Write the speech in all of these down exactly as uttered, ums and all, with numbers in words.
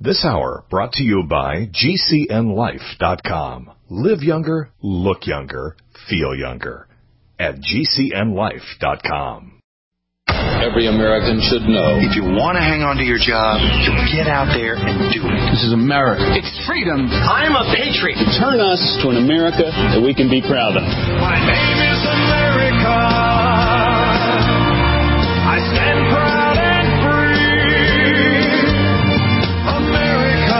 This hour brought to you by G C N life dot com. Live younger, look younger, feel younger at G C N life dot com. Every American should know. If you want to hang on to your job, you get out there and do it. This is America. It's freedom. I'm a patriot. Turn us to an America that we can be proud of. My name is America. I stand proud and free. America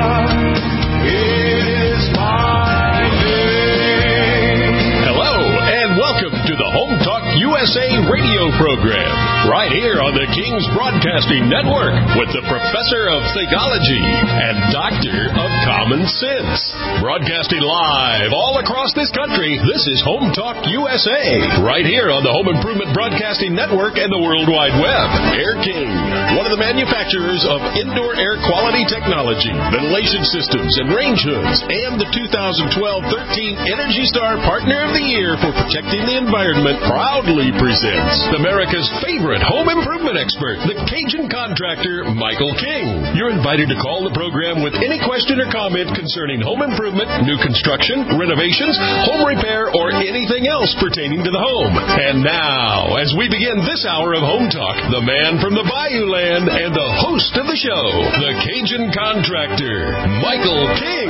is my name. Hello, and welcome to the Home Talk U S A radio program, right here on the King's Broadcasting Network with the Professor of Theology and Doctor of Common Sense. Broadcasting live all across this country, this is Home Talk U S A, right here on the Home Improvement Broadcasting Network and the World Wide Web. Air King, one of the manufacturers of indoor air quality technology, ventilation systems, and range hoods, and the two thousand twelve thirteen Energy Star Partner of the Year for protecting the environment, proudly presents America's favorite home improvement expert, the Cajun contractor, Michael King. You're invited to call the program with any question or comment concerning home improvement, new construction, renovations, home repair, or anything else pertaining to the home. And now, as we begin this hour of Home Talk, the man from the Bayou Land and the host of the show, the Cajun contractor, Michael King.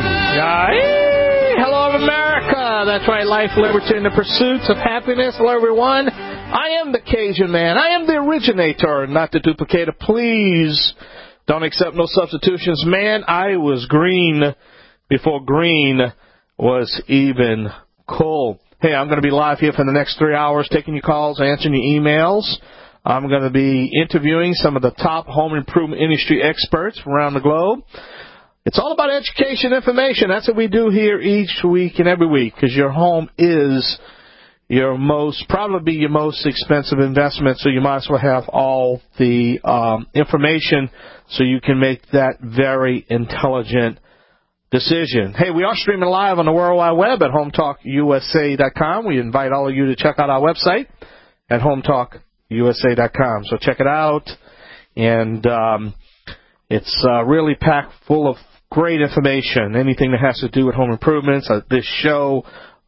Hey, hello, America. That's right, life, liberty, and the pursuits of happiness. Hello, everyone. I am the Cajun man. I am the originator, not the duplicator. Please don't accept no substitutions. Man, I was green before green was even cool. Hey, I'm going to be live here for the next three hours, taking your calls, answering your emails. I'm going to be interviewing some of the top home improvement industry experts from around the globe. It's all about education, information. That's what we do here each week and every week, because your home is your most, probably your most expensive investment, so you might as well have all the um, information so you can make that very intelligent decision. Hey, we are streaming live on the World Wide Web at home talk U S A dot com. We invite all of you to check out our website at home talk U S A dot com. So check it out, and um, it's uh, really packed full of great information, anything that has to do with home improvements, uh, this show,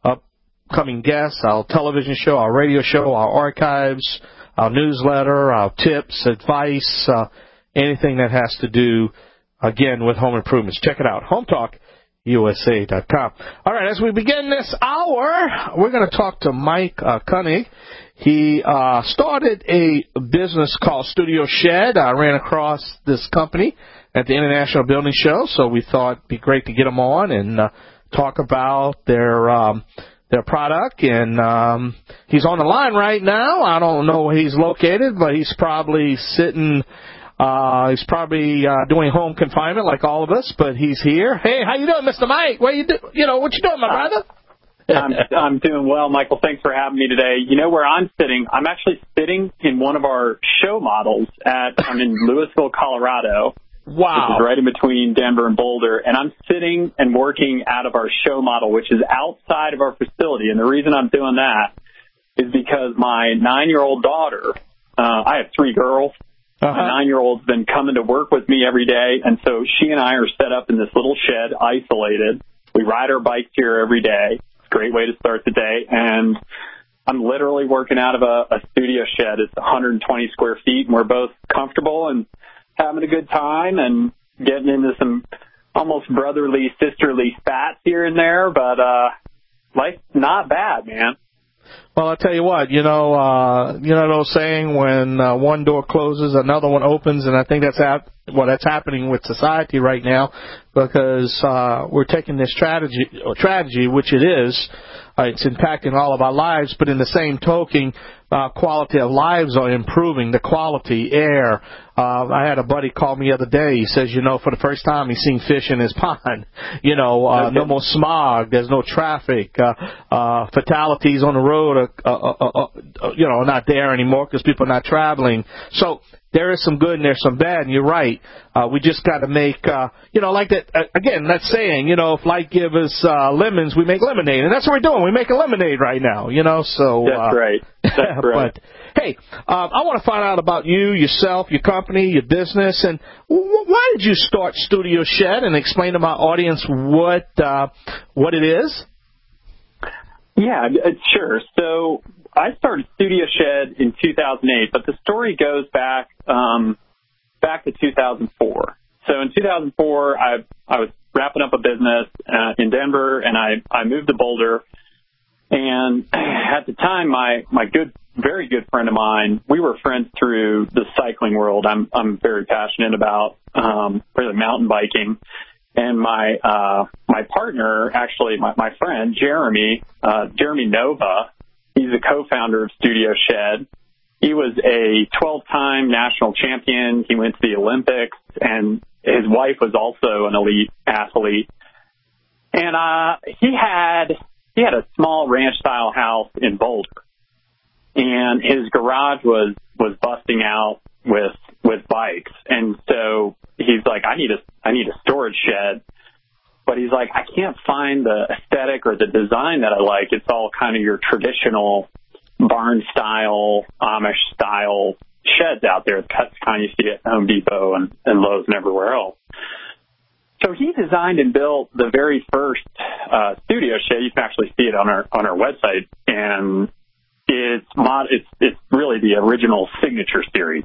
upcoming guests, our television show, our radio show, our archives, our newsletter, our tips, advice, uh, anything that has to do, again, with home improvements. Check it out, home talk U S A dot com. All right, as we begin this hour, we're going to talk to Mike uh, Koenig. He uh, started a business called Studio Shed. I ran across this company at the International Building Show, so we thought it'd be great to get him on and uh, talk about their um, their product. And um, he's on the line right now. I don't know where he's located, but he's probably sitting. Uh, he's probably uh, doing home confinement like all of us, but he's here. Hey, how you doing, Mister Mike? What you do? You know what you doing, my brother? I'm I'm doing well, Michael. Thanks for having me today. You know where I'm sitting? I'm actually sitting in one of our show models at. I'm in Louisville, Colorado. Wow. Which is right in between Denver and Boulder, and I'm sitting and working out of our show model, which is outside of our facility. And the reason I'm doing that is because my nine-year-old daughter. Uh, I have three girls. Uh-huh. My nine-year-old's been coming to work with me every day, and so she and I are set up in this little shed, isolated. We ride our bikes here every day. It's a great way to start the day, and I'm literally working out of a, a studio shed. It's one hundred twenty square feet, and we're both comfortable and having a good time and getting into some almost brotherly, sisterly spats here and there, but uh, life's not bad, man. Well, I'll tell you what, you know, uh, you know those saying, when uh, one door closes, another one opens, and I think that's hap- well, that's happening with society right now, because uh, we're taking this strategy, or tragedy, which it is, uh, it's impacting all of our lives, but in the same token, uh, quality of lives are improving, the quality, air. Uh, I had a buddy call me the other day. He says, you know, for the first time he's seen fish in his pond. You know, uh, okay. No more smog. There's no traffic. Uh, uh, fatalities on the road are, uh, uh, uh, you know, not there anymore because people are not traveling. So there is some good and there's some bad, and you're right. Uh, we just got to make, uh, you know, like that, uh, again, that saying, you know, if life gives us uh, lemons, we make lemonade. And that's what we're doing. We're making lemonade right now, you know, so. That's uh, right. That's right. But, hey, uh, I want to find out about you, yourself, your company, your business, and w- why did you start Studio Shed, and explain to my audience what uh, what it is? Yeah, sure. So I started Studio Shed in two thousand eight, but the story goes back um, back to two thousand four. So in two thousand four, I I was wrapping up a business uh, in Denver, and I, I moved to Boulder. And at the time, my, my good, very good friend of mine, we were friends through the cycling world. I'm I'm very passionate about um, really mountain biking. And my uh, my partner, actually, my, my friend, Jeremy, uh, Jeremy Nova, he's a co-founder of Studio Shed. He was a twelve-time national champion. He went to the Olympics, and his wife was also an elite athlete. And uh, he had he had a small ranch-style house in Boulder, and his garage was was busting out with with bikes. And so he's like, I need a I need a storage shed. But he's like, I can't find the aesthetic or the design that I like. It's all kind of your traditional barn-style, Amish-style sheds out there. That's kind of you see at Home Depot and, and Lowe's and everywhere else. So he designed and built the very first uh, studio shed. You can actually see it on our on our website, and it's mod. It's it's really the original signature series.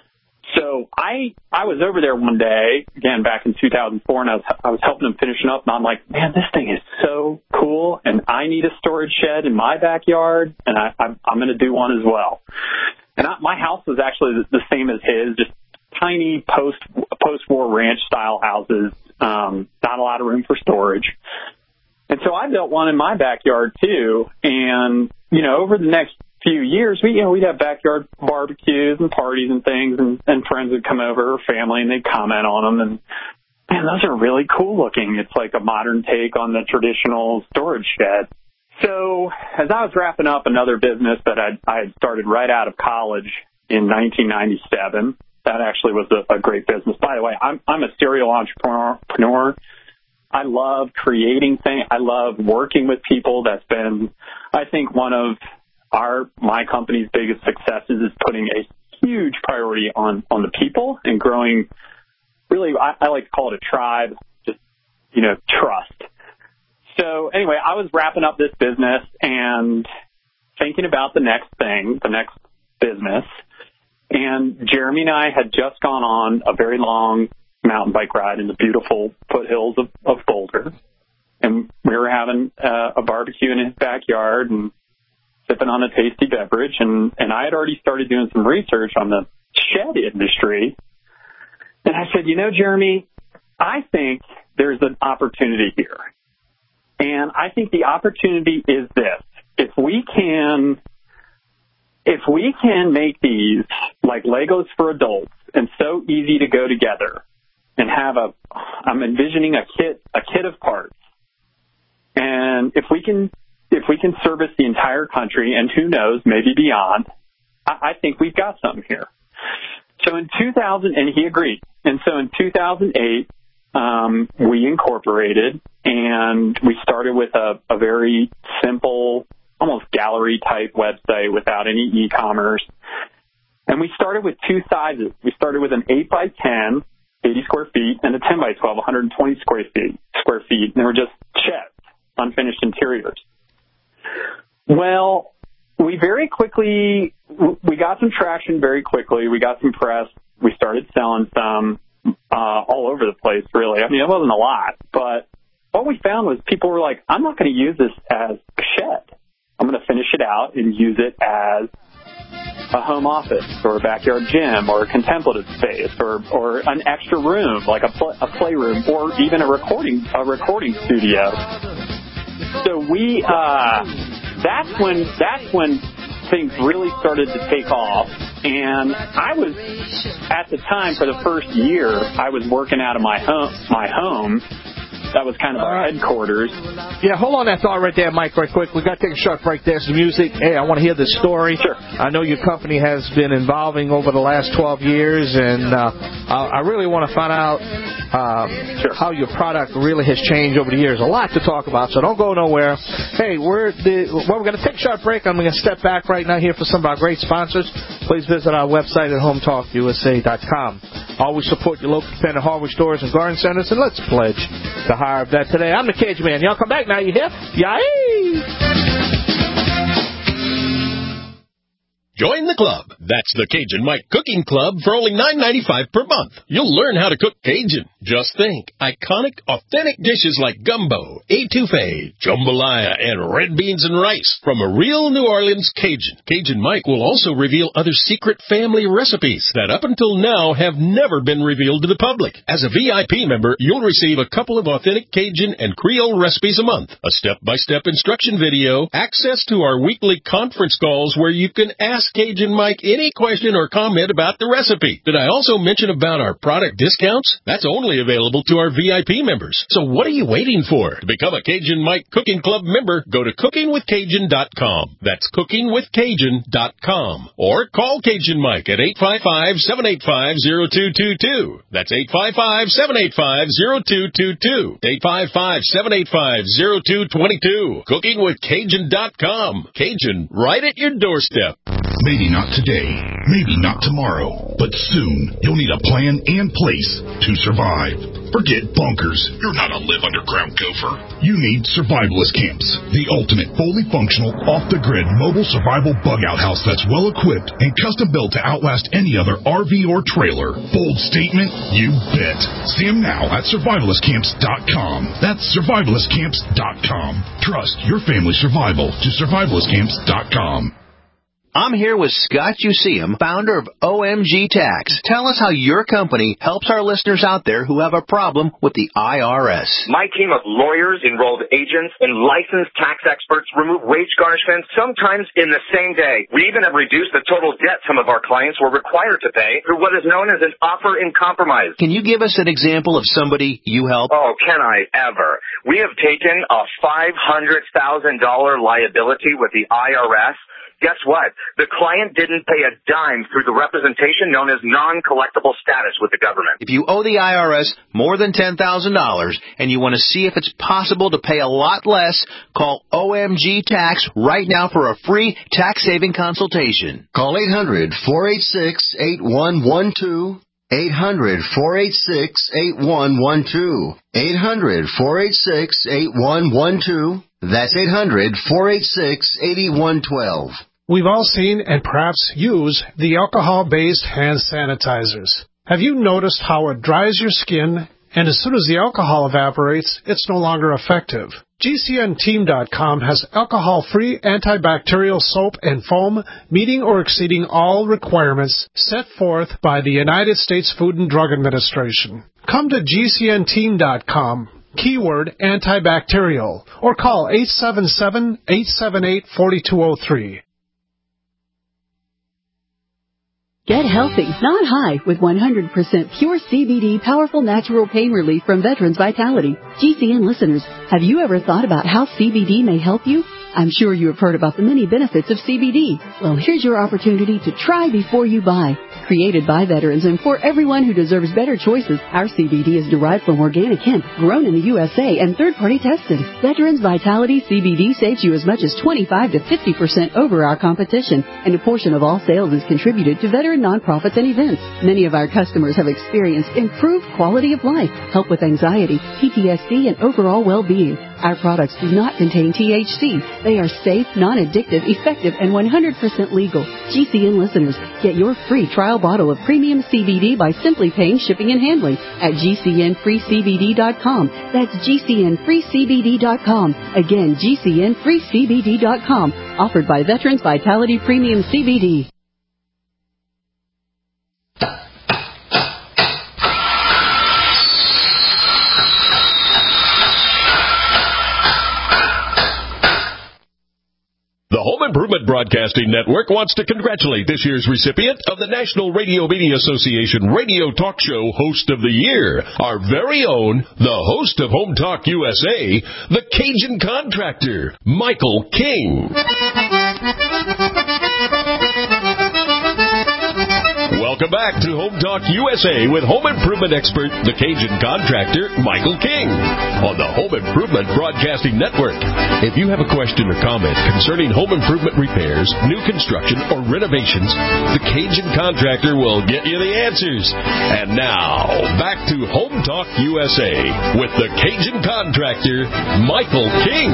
So I I was over there one day, again, back in two thousand four, and I was, I was helping him finishing up, and I'm like, man, this thing is so cool, and I need a storage shed in my backyard, and I, I'm, I'm going to do one as well. And I, my house was actually the, the same as his, just tiny post, post-war ranch-style houses, um, not a lot of room for storage. And so I built one in my backyard, too, and, you know, over the next few years, we, you know, we'd have backyard barbecues and parties and things, and, and friends would come over, or family, and they'd comment on them. And man, those are really cool looking. It's like a modern take on the traditional storage shed. So as I was wrapping up another business that I'd, I had started right out of college in nineteen ninety-seven, that actually was a, a great business. By the way, I'm, I'm a serial entrepreneur. I love creating things. I love working with people. That's been, I think, one of Our my company's biggest successes is putting a huge priority on, on the people and growing, really, I, I like to call it a tribe, just, you know, trust. So anyway, I was wrapping up this business and thinking about the next thing, the next business. And Jeremy and I had just gone on a very long mountain bike ride in the beautiful foothills of, of Boulder. And we were having uh, a barbecue in his backyard and sipping on a tasty beverage, and, and I had already started doing some research on the shed industry. And I said, you know, Jeremy, I think there's an opportunity here. And I think the opportunity is this. If we can, if we can make these like Legos for adults and so easy to go together and have a, I'm envisioning a kit, a kit of parts. And if we can, if we can service the entire country, and who knows, maybe beyond, I, I think we've got something here. So in two thousand, and he agreed. And so in two thousand eight, um, we incorporated, and we started with a, a very simple, almost gallery-type website without any e-commerce. And we started with two sizes. We started with an eight by ten, eighty square feet, and a ten by twelve, one hundred twenty square feet. Square feet. And they were just sheds, unfinished interiors. Well, we very quickly, we got some traction very quickly. We got some press. We started selling some uh, all over the place, really. I mean, it wasn't a lot, but what we found was people were like, I'm not going to use this as a shed. I'm going to finish it out and use it as a home office or a backyard gym or a contemplative space or, or an extra room, like a, pl- a playroom, or even a recording a recording studio. So we, uh, that's when, that's when things really started to take off. And I was, at the time, for the first year, I was working out of my home, my home, that was kind of our right. headquarters. Yeah, hold on that thought right there, Mike, right quick. we got to take a short break. There's the music. Hey, I want to hear this story. Sure. I know your company has been evolving over the last twelve years, and uh, I really want to find out uh, sure. how your product really has changed over the years. A lot to talk about, so don't go nowhere. Hey, we're the, well, we're going to take a short break. I'm going to step back right now here for some of our great sponsors. Please visit our website at home talk U S A dot com. Always support your local independent hardware stores and garden centers, and let's pledge the higher of that today. I'm the Cajun Man. Y'all come back now. You hear? Yay! Join the club. That's the Cajun Mike Cooking Club for only nine ninety-five per month. You'll learn how to cook Cajun. Just think, iconic, authentic dishes like gumbo, etouffee, jambalaya, and red beans and rice from a real New Orleans Cajun. Cajun Mike will also reveal other secret family recipes that up until now have never been revealed to the public. As a V I P member, you'll receive a couple of authentic Cajun and Creole recipes a month, a step-by-step instruction video, access to our weekly conference calls where you can ask Cajun Mike any question or comment about the recipe. Did I also mention about our product discounts? That's only available to our V I P members. So what are you waiting for? To become a Cajun Mike Cooking Club member, go to cooking with Cajun dot com. That's cooking with Cajun dot com. Or call Cajun Mike at eight five five, seven eight five, zero two two two. That's eight five five, seven eight five, zero two two two. eight five five, seven eight five, zero two two two. cooking with Cajun dot com. Cajun, right at your doorstep. Maybe not today, maybe not tomorrow, but soon you'll need a plan and place to survive. Forget bunkers. You're not a live underground gopher. You need Survivalist Camps, the ultimate fully functional, off-the-grid mobile survival bug-out house that's well-equipped and custom-built to outlast any other R V or trailer. Bold statement? You bet. See them now at survivalist camps dot com. That's survivalist camps dot com. Trust your family's survival to survivalist camps dot com. I'm here with Scott Useum, founder of O M G Tax. Tell us how your company helps our listeners out there who have a problem with the I R S. My team of lawyers, enrolled agents, and licensed tax experts remove wage garnishments sometimes in the same day. We even have reduced the total debt some of our clients were required to pay through what is known as an offer in compromise. Can you give us an example of somebody you help? Oh, can I ever? We have taken a five hundred thousand dollars liability with the I R S. Guess what? The client didn't pay a dime through the representation known as non-collectible status with the government. If you owe the I R S more than ten thousand dollars and you want to see if it's possible to pay a lot less, call O M G Tax right now for a free tax-saving consultation. Call eight hundred, four eight six, eight one one two. eight hundred, four eight six, eight one one two. eight hundred, four eight six, eight one one two. That's eight hundred, four eight six, eight one one two. We've all seen and perhaps use the alcohol-based hand sanitizers. Have you noticed how it dries your skin, and as soon as the alcohol evaporates, it's no longer effective? G C N team dot com has alcohol-free antibacterial soap and foam meeting or exceeding all requirements set forth by the United States Food and Drug Administration. Come to G C N team dot com, keyword antibacterial, or call eight seven seven, eight seven eight, four two zero three. Get healthy, not high, with one hundred percent pure C B D powerful natural pain relief from Veterans Vitality. G C N listeners, have you ever thought about how C B D may help you? I'm sure you have heard about the many benefits of C B D. Well, here's your opportunity to try before you buy. Created by veterans and for everyone who deserves better choices, our C B D is derived from organic hemp, grown in the U S A and third-party tested. Veterans Vitality C B D saves you as much as twenty-five to fifty percent over our competition, and a portion of all sales is contributed to veteran nonprofits and events. Many of our customers have experienced improved quality of life, help with anxiety, P T S D, and overall well-being. Our products do not contain T H C. They are safe, non-addictive, effective, and one hundred percent legal. G C N listeners, get your free trial bottle of premium C B D by simply paying shipping and handling at G C N free C B D dot com. That's G C N free C B D dot com. Again, G C N free C B D dot com. Offered by Veterans Vitality Premium C B D. The Home Improvement Broadcasting Network wants to congratulate this year's recipient of the National Radio Media Association Radio Talk Show Host of the Year, our very own, the host of Home Talk U S A, the Cajun Contractor, Michael King. Welcome back to Home Talk U S A with home improvement expert, the Cajun Contractor, Michael King, on the Home Improvement Broadcasting Network. If you have a question or comment concerning home improvement repairs, new construction, or renovations, the Cajun Contractor will get you the answers. And now, back to Home Talk U S A with the Cajun Contractor, Michael King.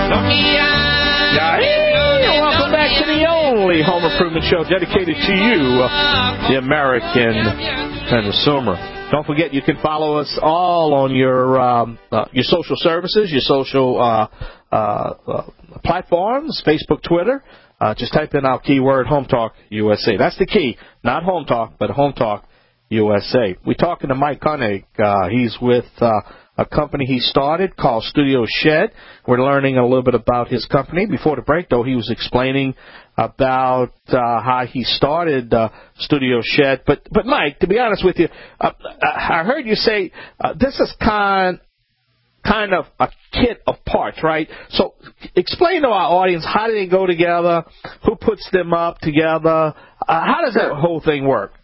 Welcome back to the only home improvement show dedicated to you, the American consumer. Don't forget, you can follow us all on your um, uh, your social services, your social uh, uh, uh, platforms, Facebook, Twitter. Uh, just type in our keyword, Home Talk U S A. That's the key. Not Home Talk, but Home Talk U S A. We're talking to Mike Koenig. Uh, he's with uh, a company he started called Studio Shed. We're learning a little bit about his company. Before the break, though, he was explaining about uh, how he started uh, Studio Shed. But, but Mike, to be honest with you, uh, I heard you say uh, this is kind kind of a kit of parts, right? So explain to our audience, how do they go together? Who puts them up together? Uh, how does that whole thing work?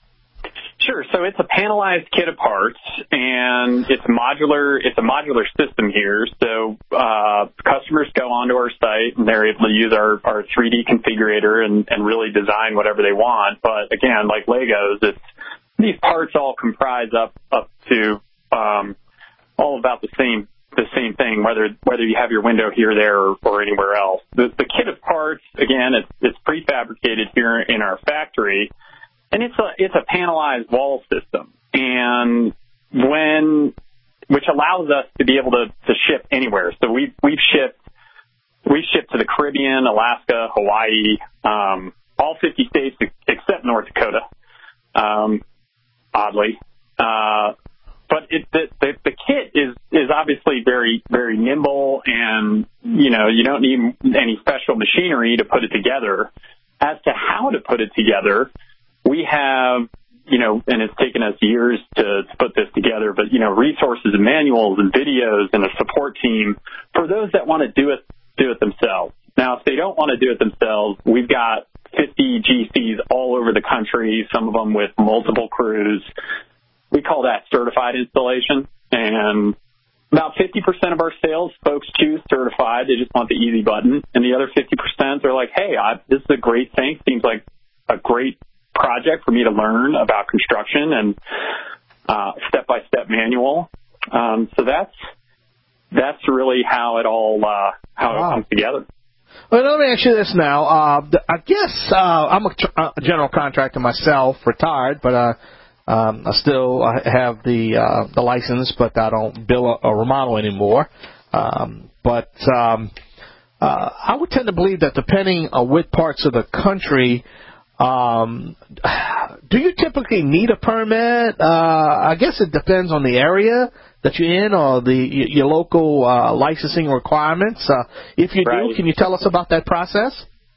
Sure. So it's a panelized kit of parts, and it's modular. It's a modular system here. So uh, customers go onto our site, and they're able to use our, our three D configurator and, and really design whatever they want. But again, like Legos, it's these parts all comprise up up to um, all about the same the same thing, whether whether you have your window here, there, or, or anywhere else. The, the kit of parts, again, it's, it's prefabricated here in our factory. And it's a it's a panelized wall system, and when which allows us to be able to, to ship anywhere. So we've we've shipped we've shipped to the Caribbean, Alaska, Hawaii, um, all fifty states except North Dakota, um, oddly. Uh, but it, the, the the kit is is obviously very very nimble, and you know you don't need any special machinery to put it together. As to how to put it together, we have, you know, and it's taken us years to, to put this together, but, you know, resources and manuals and videos and a support team for those that want to do it, do it themselves. Now, if they don't want to do it themselves, we've got fifty G Cs all over the country, some of them with multiple crews. We call that certified installation, and about fifty percent of our sales folks choose certified. They just want the easy button. And the other fifty percent, they're like, hey, I, this is a great thing. Seems like a great project for me to learn about construction and uh, step-by-step manual. Um, so that's that's really how it all uh, how wow. it comes together. Well, let me ask you this now. Uh, I guess uh, I'm a, a general contractor myself, retired, but uh, um, I still have the uh, the license, but I don't build or remodel anymore. Um, but um, uh, I would tend to believe that depending on which parts of the country. Um, do you typically need a permit? Uh, I guess it depends on the area that you're in or the your local uh, licensing requirements. Uh, if you right. do, can you tell us about that process?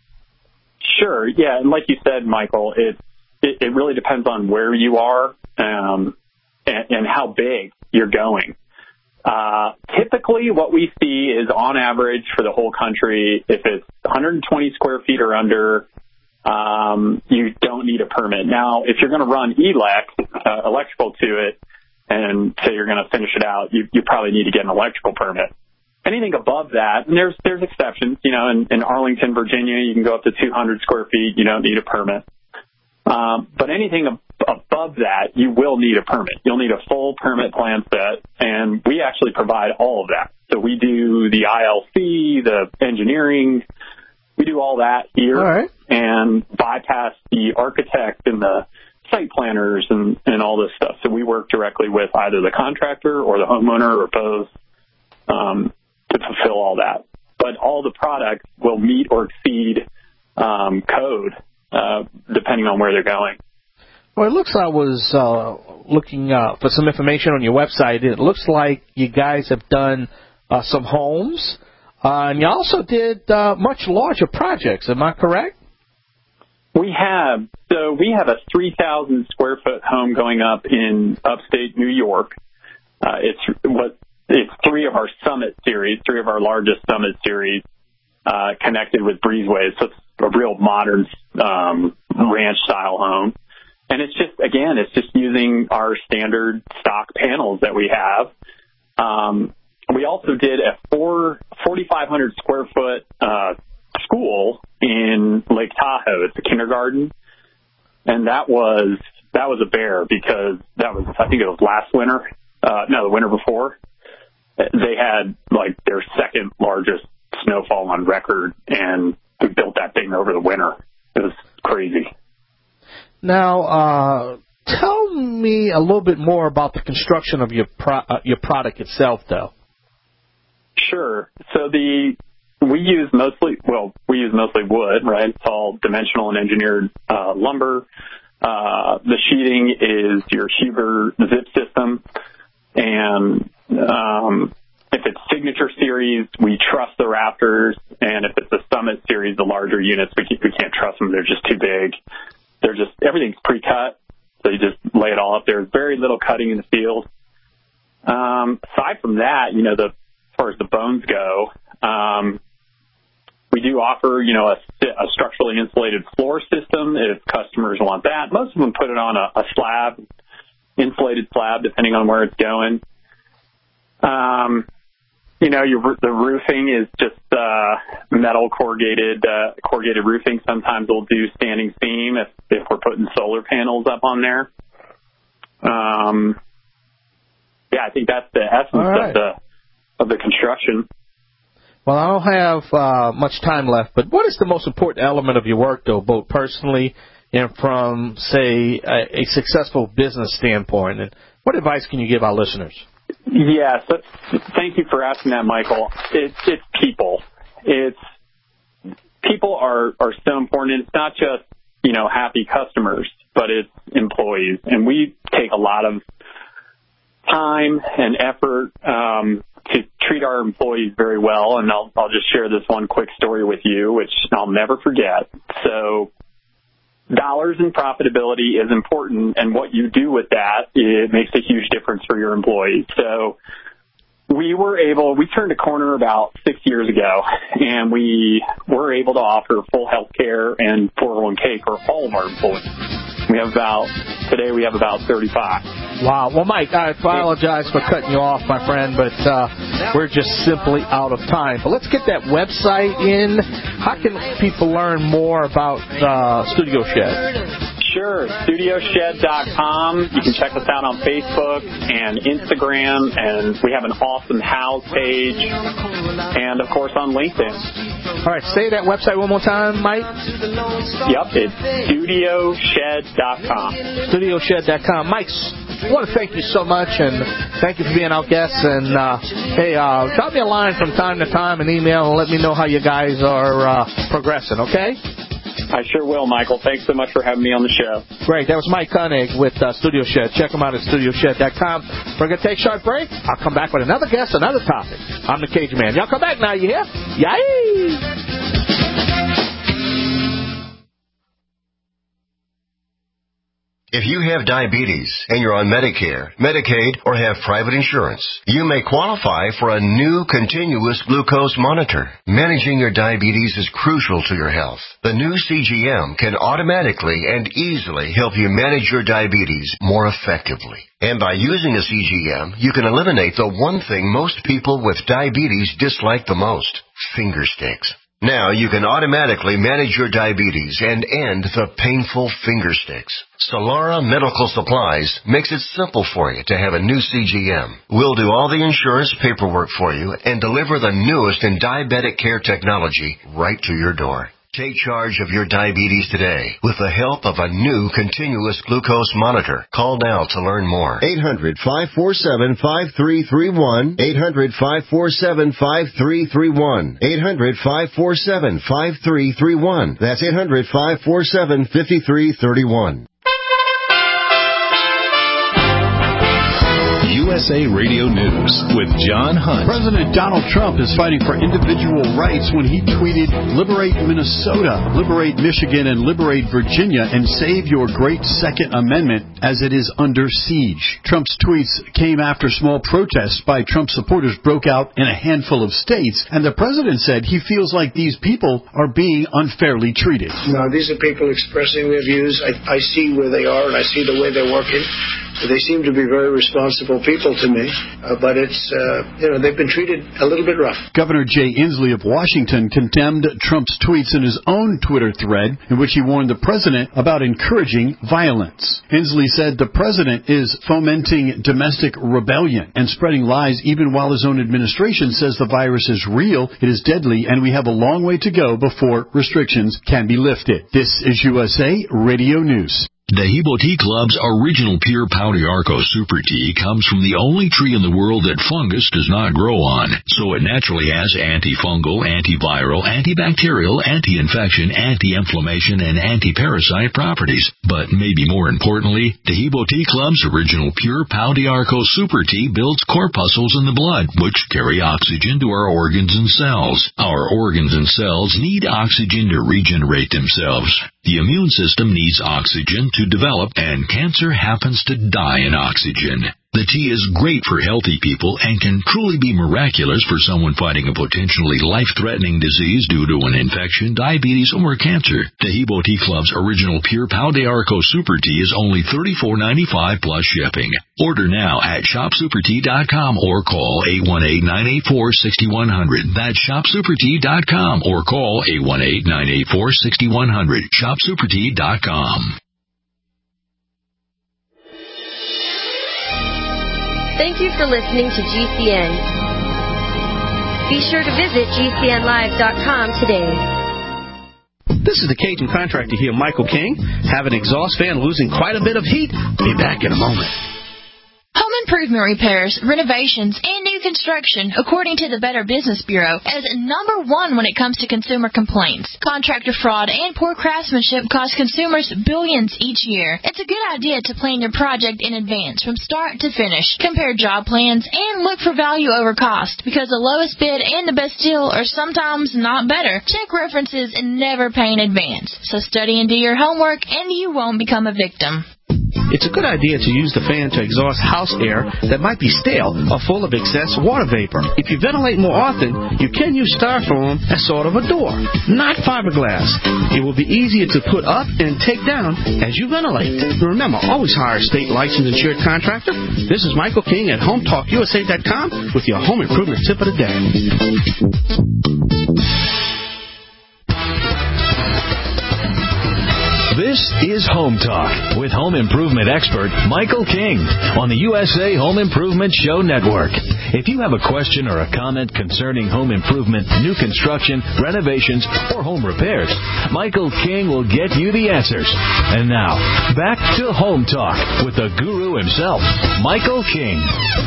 Sure. Yeah, and like you said, Michael, it it, it really depends on where you are um, and, and how big you're going. Uh, typically, what we see is, on average, for the whole country, if it's one hundred twenty square feet or under, Um, you don't need a permit. Now, if you're going to run E L E C, uh, electrical to it, and say you're going to finish it out, you, you probably need to get an electrical permit. Anything above that, and there's there's exceptions. You know, in, in Arlington, Virginia, you can go up to two hundred square feet. You don't need a permit. Um, but anything ab- above that, you will need a permit. You'll need a full permit plan set, and we actually provide all of that. So we do the I L C, the engineering. We do all that here all right. and bypass the architect and the site planners and, and all this stuff. So we work directly with either the contractor or the homeowner or both um, to fulfill all that. But all the products will meet or exceed um, code uh, depending on where they're going. Well, it looks like I was uh, looking uh, for some information on your website. It looks like you guys have done uh, some homes. Uh, and you also did uh, much larger projects. Am I correct? We have. So we have a three thousand square foot home going up in upstate New York. Uh, it's what it's three of our Summit series, three of our largest Summit series, uh, connected with breezeways. So it's a real modern um, ranch style home. And it's just, again, it's just using our standard stock panels that we have. Um, we also did a four, forty-five hundred square foot uh, school in Lake Tahoe. It's a kindergarten. And that was, that was a bear because that was, I think it was last winter. Uh, no, the winter before. They had like their second largest snowfall on record, and we built that thing over the winter. It was crazy. Now, uh, tell me a little bit more about the construction of your pro- uh, your product itself, though. Sure. So the we use mostly well, we use mostly wood, right? It's all dimensional and engineered uh, lumber. Uh, the sheeting is your Huber zip system, and um, if it's Signature Series, we truss the rafters, and if it's the Summit Series, the larger units, we can't, we can't truss them; they're just too big. They're just, everything's pre-cut, so you just lay it all up there. Very little cutting in the field. Um, aside from that, you know, the, as far as the bones go, um, we do offer, you know, a, a structurally insulated floor system if customers want that. Most of them put it on a, a slab, insulated slab, depending on where it's going. Um, You know, your, the roofing is just uh, metal corrugated uh, corrugated roofing. Sometimes we'll do standing seam if, if we're putting solar panels up on there. Um, yeah, I think that's the essence right. of the of the construction. Well, I don't have uh, much time left, but what is the most important element of your work, though, both personally and from, say, a, a successful business standpoint? And what advice can you give our listeners? Yeah, so thank you for asking that, Michael. It's it's people. It's people are, are so important. It's not just, you know, happy customers, but it's employees. And we take a lot of time and effort um, to treat our employees very well. And I'll I'll just share this one quick story with you, which I'll never forget. So dollars and profitability is important, and what you do with that, it makes a huge difference for your employees. So we were able, we turned a corner about six years ago, and we were able to offer full health care and four oh one k for all of our employees. We have about, today we have about thirty-five. Wow. Well, Mike, I apologize for cutting you off, my friend, but uh, we're just simply out of time. But let's get that website in. How can people learn more about uh, Studio Shed? Sure, studio shed dot com. You can check us out on Facebook and Instagram, and we have an awesome house page, and, of course, on LinkedIn. All right, say that website one more time, Mike. Yep, it's studio shed dot com. studio shed dot com. Mike, I want to thank you so much, and thank you for being our guest. And, uh, hey, uh, drop me a line from time to time, an email, and let me know how you guys are uh, progressing, okay? I sure will, Michael. Thanks so much for having me on the show. Great. That was Mike Koenig with uh, Studio Shed. Check them out at studio shed dot com. We're going to take a short break. I'll come back with another guest, another topic. I'm the Cajun Man. Y'all come back now, you hear? Yay! If you have diabetes and you're on Medicare, Medicaid, or have private insurance, you may qualify for a new continuous glucose monitor. Managing your diabetes is crucial to your health. The new C G M can automatically and easily help you manage your diabetes more effectively. And by using a C G M, you can eliminate the one thing most people with diabetes dislike the most: finger sticks. Now you can automatically manage your diabetes and end the painful finger sticks. Solara Medical Supplies makes it simple for you to have a new C G M. We'll do all the insurance paperwork for you and deliver the newest in diabetic care technology right to your door. Take charge of your diabetes today with the help of a new continuous glucose monitor. Call now to learn more. eight hundred, five four seven, five three three one. eight hundred, five four seven, five three three one. eight hundred, five four seven, five three three one. That's eight hundred, five four seven, five three three one. U S A Radio News with John Hunt. President Donald Trump is fighting for individual rights when he tweeted, "Liberate Minnesota, liberate Michigan, and liberate Virginia, and save your great Second Amendment as it is under siege." Trump's tweets came after small protests by Trump supporters broke out in a handful of states, and the president said he feels like these people are being unfairly treated. Now, these are people expressing their views. I, I see where they are, and I see the way they're working. They seem to be very responsible people to me, uh, but it's, uh, you know, they've been treated a little bit rough. Governor Jay Inslee of Washington condemned Trump's tweets in his own Twitter thread, in which he warned the president about encouraging violence. Inslee said the president is fomenting domestic rebellion and spreading lies even while his own administration says the virus is real, it is deadly, and we have a long way to go before restrictions can be lifted. This is U S A Radio News. Dehibo Tea Club's original pure Pau d'Arco Super Tea comes from the only tree in the world that fungus does not grow on, so it naturally has antifungal, antiviral, antibacterial, anti-infection, anti-inflammation, and anti-parasite properties. But maybe more importantly, Dehibo Tea Club's original pure Pau d'Arco Super Tea builds corpuscles in the blood, which carry oxygen to our organs and cells. Our organs and cells need oxygen to regenerate themselves. The immune system needs oxygen to develop, and cancer happens to die in oxygen. The tea is great for healthy people and can truly be miraculous for someone fighting a potentially life-threatening disease due to an infection, diabetes, or cancer. Dehibo Tea Club's original pure Pau d'Arco Super Tea is only thirty-four ninety-five plus shipping. Order now at shop super tea dot com or call eight one eight, nine eight four, six one zero zero. That's shop super tea dot com or call eight one eight, nine eight four, six one zero zero. shop super tea dot com. Thank you for listening to G C N. Be sure to visit G C N live dot com today. This is the Cajun contractor here, Michael King. Have an exhaust fan losing quite a bit of heat? Be back in a moment. Home improvement repairs, renovations, and new construction, according to the Better Business Bureau, is number one when it comes to consumer complaints. Contractor fraud and poor craftsmanship cost consumers billions each year. It's a good idea to plan your project in advance from start to finish. Compare job plans and look for value over cost, because the lowest bid and the best deal are sometimes not better. Check references and never pay in advance. So study and do your homework, and you won't become a victim. It's a good idea to use the fan to exhaust house air that might be stale or full of excess water vapor. If you ventilate more often, you can use styrofoam as sort of a door, not fiberglass. It will be easier to put up and take down as you ventilate. Remember, always hire a state licensed insured contractor. This is Michael King at home talk U S A dot com with your home improvement tip of the day. This is Home Talk with home improvement expert Michael King on the U S A Home Improvement Show Network. If you have a question or a comment concerning home improvement, new construction, renovations, or home repairs, Michael King will get you the answers. And now, back to Home Talk with the guru himself, Michael King.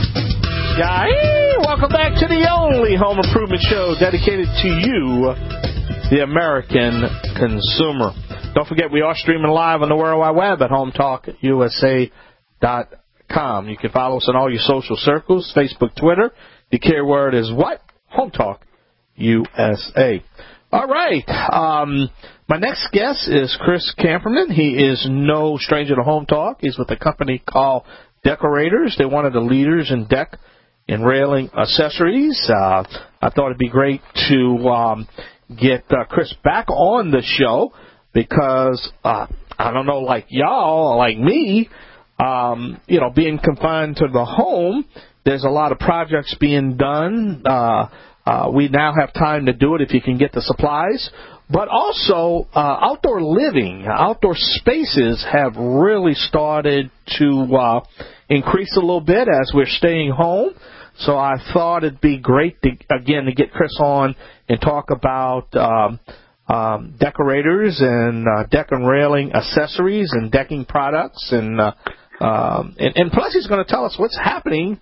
Yay! Welcome back to the only home improvement show dedicated to you, the American consumer. Don't forget, we are streaming live on the World Wide Web at home talk U S A dot com. You can follow us on all your social circles, Facebook, Twitter. The keyword is what? Home Talk U S A. All right. Um, my next guest is Chris Camperman. He is no stranger to Home Talk. He's with a company called Deckorators. They're one of the leaders in deck and railing accessories. Uh, I thought it'd be great to um, get uh, Chris back on the show, because, uh, I don't know, like y'all, like me, um, you know, being confined to the home, there's a lot of projects being done. Uh, uh, we now have time to do it if you can get the supplies. But also, uh, outdoor living, outdoor spaces have really started to uh, increase a little bit as we're staying home. So I thought it'd be great, to, again, to get Chris on and talk about um Um, decorators and uh, deck and railing accessories and decking products, and uh, um, and, and plus he's going to tell us what's happening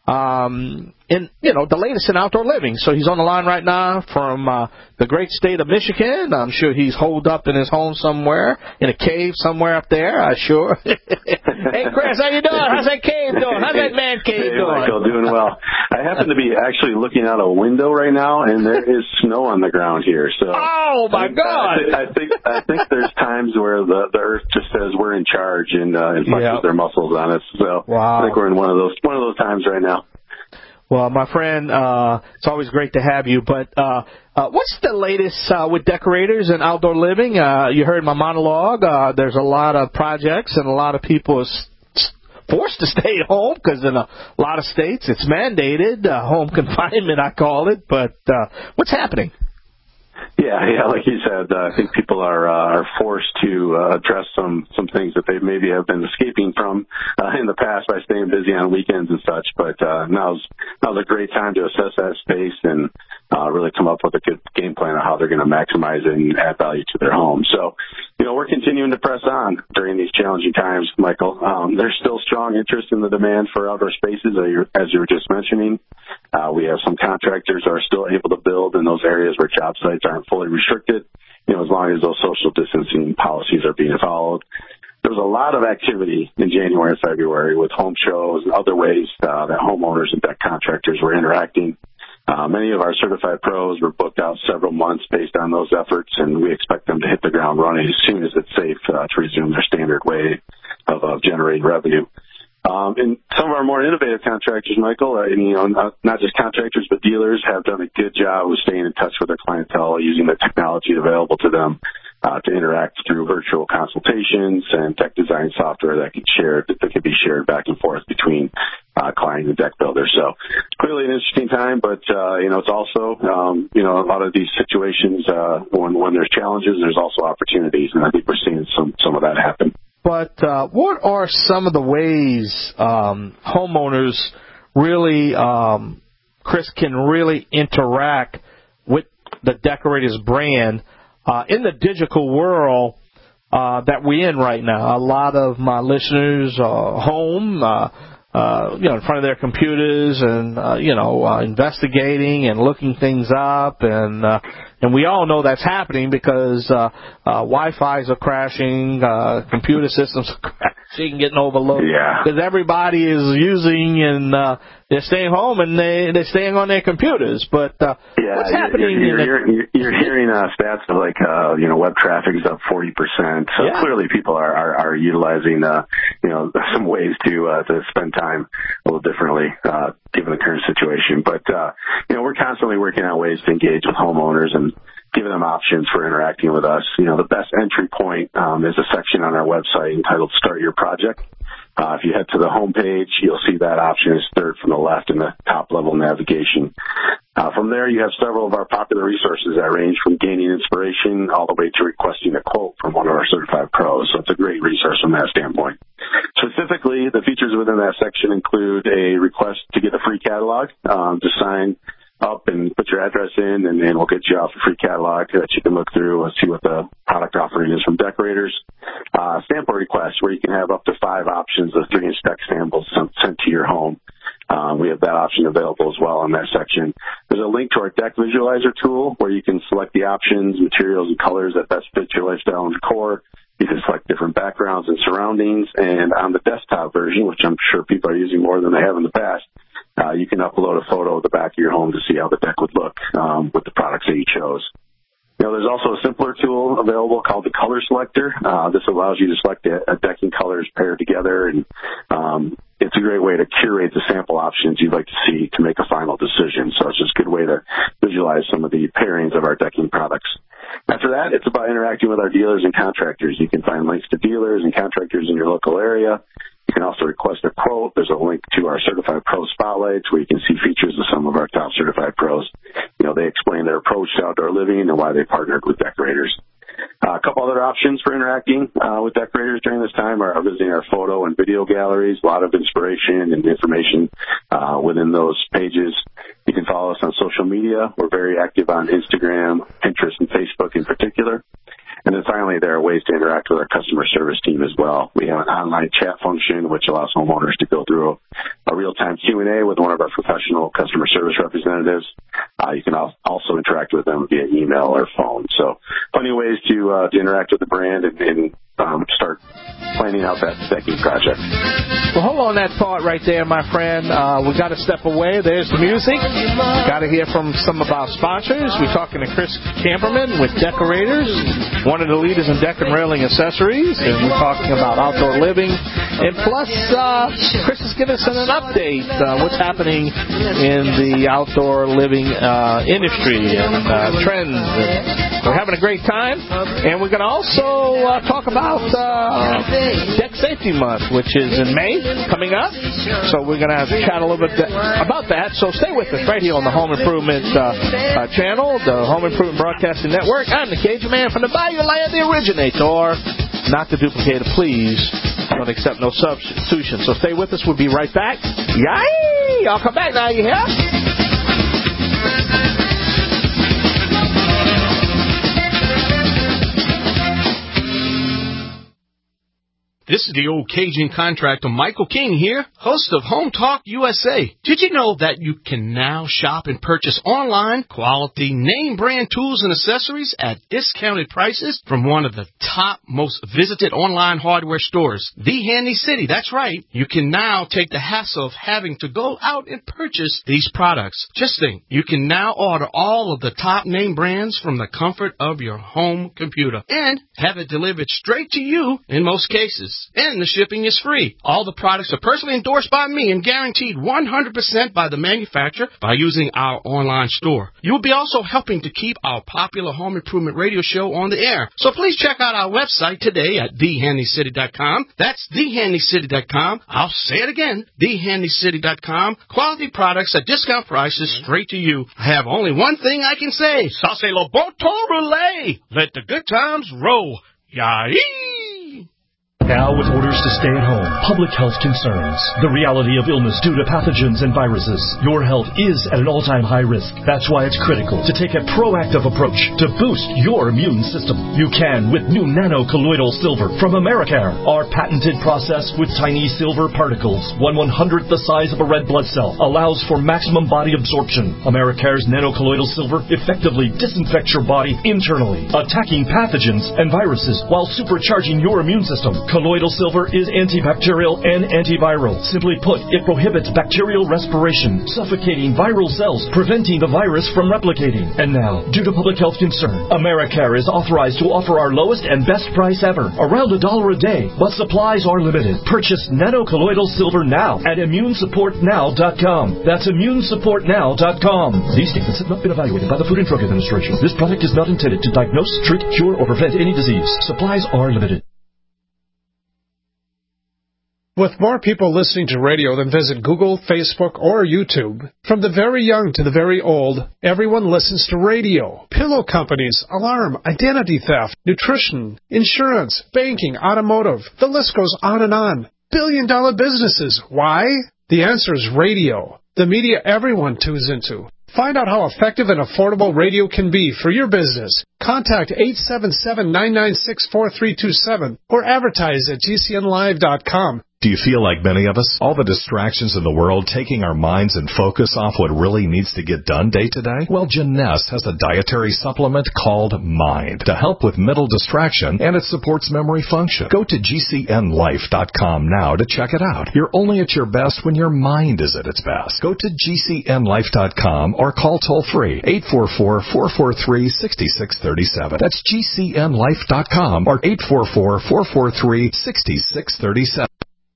um, in, you know, the latest in outdoor living. So he's on the line right now from uh, the great state of Michigan. I'm sure he's holed up in his home somewhere, in a cave somewhere up there, I'm sure. Hey, Chris, how you doing? How's that cave doing? How's that man cave hey, doing? Michael, doing well. I happen to be actually looking out a window right now, and there is snow on the ground here. So, oh, my God. I, th- I think I think there's times where the, the earth just says we're in charge and, uh, and flexes Yep. their muscles on us. So Wow. I think we're in one of those one of those times right now. Well, my friend, uh, it's always great to have you. But uh, uh, what's the latest uh, with Decorators and outdoor living? Uh, you heard my monologue. Uh, there's a lot of projects and a lot of people is forced to stay at home because in a lot of states it's mandated, uh, home confinement, I call it. But uh, what's happening? Yeah, yeah, like you said, uh, I think people are uh, are forced to uh, address some some things that they maybe have been escaping from uh, in the past by staying busy on weekends and such. But uh, now's now's a great time to assess that space and uh, really come up with a good game plan of how they're going to maximize it and add value to their home. So, you know, we're continuing to press on during these challenging times, Michael. Um, there's still strong interest in the demand for outdoor spaces, as you, as you were just mentioning. Uh, we have some contractors who are still able to build in those areas where job sites aren't fully restricted, you know, as long as those social distancing policies are being followed. There was a lot of activity in January and February with home shows and other ways uh, that homeowners and deck contractors were interacting. Uh, many of our certified pros were booked out several months based on those efforts, and we expect them to hit the ground running as soon as it's safe uh, to resume their standard way of, of generating revenue. Um, and some of our more innovative contractors, Michael, uh, and, you know, not, not just contractors, but dealers have done a good job of staying in touch with their clientele using the technology available to them uh, to interact through virtual consultations and tech design software that can share that can be shared back and forth between uh, client and deck builders. So clearly an interesting time, but uh, you know, it's also um, you know, a lot of these situations uh, when when there's challenges, there's also opportunities, and I think we're seeing some some of that happen. But uh, what are some of the ways um, homeowners really, um, Chris, can really interact with the Decorators brand uh, in the digital world uh, that we're in right now? A lot of my listeners are home, uh, uh, you know, in front of their computers and, uh, you know, uh, investigating and looking things up. And uh, and we all know that's happening because uh, uh, Wi-Fi's are crashing, uh, computer systems are crashing, getting overloaded. Yeah. Because everybody is using and uh, they're staying home and they, they're staying on their computers. But uh, yeah, what's happening? You're, in you're, the... you're, you're hearing uh, stats of like, uh, you know, web traffic is up forty percent. So Yeah. clearly people are, are, are utilizing, uh, you know, some ways to, uh, to spend time a little differently, uh, given the current situation. But, uh, you know, we're constantly working on ways to engage with homeowners and giving them options for interacting with us. You know, the best entry point um, is a section on our website entitled Start Your Project. Uh, if you head to the home page, you'll see that option is third from the left in the top level navigation. Uh, from there, you have several of our popular resources that range from gaining inspiration all the way to requesting a quote from one of our certified pros. So it's a great resource from that standpoint. Specifically, the features within that section include a request to get a free catalog, um, to sign up and put your address in, and, and we'll get you off a free catalog that you can look through and see what the product offering is from Decorators. Uh, sample requests where you can have up to five options of three-inch deck samples sent to your home. Um, we have that option available as well in that section. There's a link to our deck visualizer tool where you can select the options, materials, and colors that best fit your lifestyle and decor. You can select different backgrounds and surroundings. And on the desktop version, which I'm sure people are using more than they have in the past, uh, you can upload a photo of the back of your home to see how the deck would look um, with the products that you chose. You know, there's also a simpler tool available called the Color Selector. Uh, this allows you to select a, a decking colors paired together, and um, it's a great way to curate the sample options you'd like to see to make a final decision. So it's just a good way to visualize some of the pairings of our decking products. After that, it's about interacting with our dealers and contractors. You can find links to dealers and contractors in your local area. You can also request a quote. There's a link to our Certified Pro Spotlights where you can see features of some of our top certified pros. You know, they explain their approach to outdoor living and why they partnered with Decorators. Uh, a couple other options for interacting uh, with Decorators during this time are visiting our photo and video galleries. A lot of inspiration and information uh, within those pages. You can follow us on social media. We're very active on Instagram, Pinterest, and Facebook in particular. And then finally, there are ways to interact with our customer service team as well. We have an online chat function, which allows homeowners to go through a real-time Q and A with one of our professional customer service representatives. Uh, you can also interact with them via email or phone. So plenty of ways to, uh, to interact with the brand and, and um, start planning out that decking project. Well, hold on that thought right there, my friend. Uh, we got to step away. There's the music. Got to hear from some of our sponsors. We're talking to Chris Camperman with Decorators, one of the leaders in deck and railing accessories, and we're talking about outdoor living. And plus, uh, Chris is giving us an update uh, what's happening in the outdoor living uh, industry and uh, trends. And we're having a great time, and we're going to also uh, talk about uh, Deck Safety Month, which is in May, coming up. So we're going to have to chat a little bit about that. So stay with us right here on the Home Improvement uh, uh, channel, the Home Improvement Broadcasting Network. I'm the Cajun Man from the Bayou Land, the originator. Not the duplicator, please. Don't accept no substitution. So stay with us. We'll be right back. Yay! I'll come back now. You hear? This is the old Cajun contractor, Michael King here, host of Home Talk U S A. Did you know that you can now shop and purchase online quality name brand tools and accessories at discounted prices from one of the top most visited online hardware stores, The Handy City? That's right. You can now take the hassle of having to go out and purchase these products. Just think, you can now order all of the top name brands from the comfort of your home computer and have it delivered straight to you in most cases. And the shipping is free. All the products are personally endorsed by me and guaranteed one hundred percent by the manufacturer by using our online store. You will be also helping to keep our popular home improvement radio show on the air. So please check out our website today at the handy city dot com. That's the handy city dot com. I'll say it again, the handy city dot com. Quality products at discount prices straight to you. I have only one thing I can say. Ça c'est le bon temps roulé. Let the good times roll. Yay! Now, with orders to stay at home, public health concerns, the reality of illness due to pathogens and viruses, your health is at an all-time high risk. That's why it's critical to take a proactive approach to boost your immune system. You can with new nano-colloidal silver from Americare. Our patented process with tiny silver particles, one one-hundredth the size of a red blood cell, allows for maximum body absorption. Americare's nano-colloidal silver effectively disinfects your body internally, attacking pathogens and viruses while supercharging your immune system. Colloidal silver is antibacterial and antiviral. Simply put, it prohibits bacterial respiration, suffocating viral cells, preventing the virus from replicating. And now, due to public health concern, Americare is authorized to offer our lowest and best price ever, around a dollar a day, but supplies are limited. Purchase nano-colloidal silver now at immune support now dot com. That's immune support now dot com. These statements have not been evaluated by the Food and Drug Administration. This product is not intended to diagnose, treat, cure, or prevent any disease. Supplies are limited. With more people listening to radio than visit Google, Facebook, or YouTube, from the very young to the very old, everyone listens to radio. Pillow companies, alarm, identity theft, nutrition, insurance, banking, automotive. The list goes on and on. Billion dollar businesses. Why? The answer is radio. The media everyone tunes into. Find out how effective and affordable radio can be for your business. Contact eight seven seven, nine nine six, four three two seven or advertise at G C N live dot com. Do you feel like many of us? All the distractions in the world taking our minds and focus off what really needs to get done day to day? Well, Jeunesse has a dietary supplement called Mind to help with mental distraction, and it supports memory function. Go to G C N life dot com now to check it out. You're only at your best when your mind is at its best. Go to G C N life dot com or call toll-free eight four four, four four three, six six three seven. That's G C N life dot com or eight four four, four four three, six six three seven.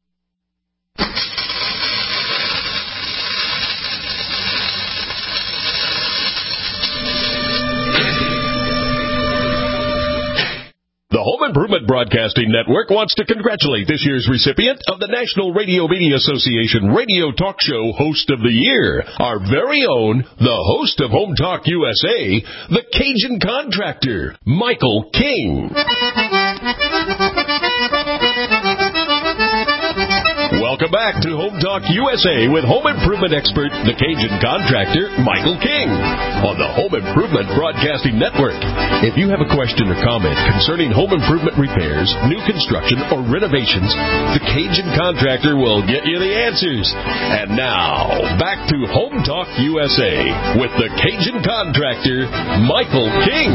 The Home Improvement Broadcasting Network wants to congratulate this year's recipient of the National Radio Media Association Radio Talk Show Host of the Year, our very own, the host of Home Talk U S A, the Cajun Contractor, Michael King. Welcome back to Home Talk U S A with home improvement expert, the Cajun contractor, Michael King, on the Home Improvement Broadcasting Network. If you have a question or comment concerning home improvement repairs, new construction, or renovations, the Cajun contractor will get you the answers. And now, back to Home Talk U S A with the Cajun contractor, Michael King.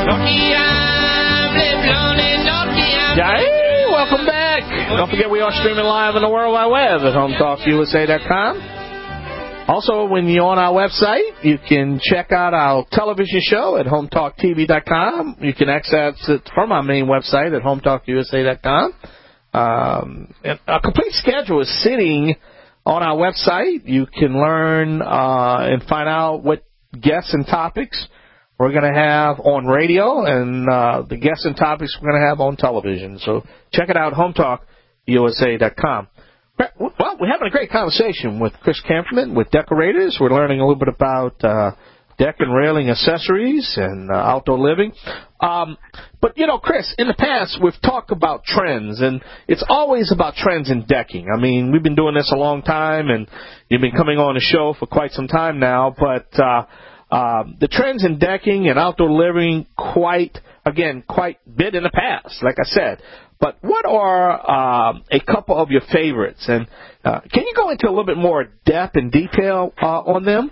Hey, welcome back. Don't forget we are streaming live on the World Wide Web at home talk U S A dot com. Also, when you're on our website, you can check out our television show at home talk T V dot com. You can access it from our main website at home talk U S A dot com. Um, a complete schedule is sitting on our website. You can learn uh, and find out what guests and topics we're going to have on radio, and uh, the guests and topics we're going to have on television. So check it out, home talk U S A dot com. Well, we're having a great conversation with Chris Kamperman with Decorators. We're learning a little bit about uh, deck and railing accessories and uh, outdoor living. Um, but, you know, Chris, in the past, we've talked about trends, and it's always about trends in decking. I mean, we've been doing this a long time, and you've been coming on the show for quite some time now, but uh, uh, the trends in decking and outdoor living quite, again, quite bit in the past, like I said. But what are uh, a couple of your favorites? And uh, can you go into a little bit more depth and detail uh, on them?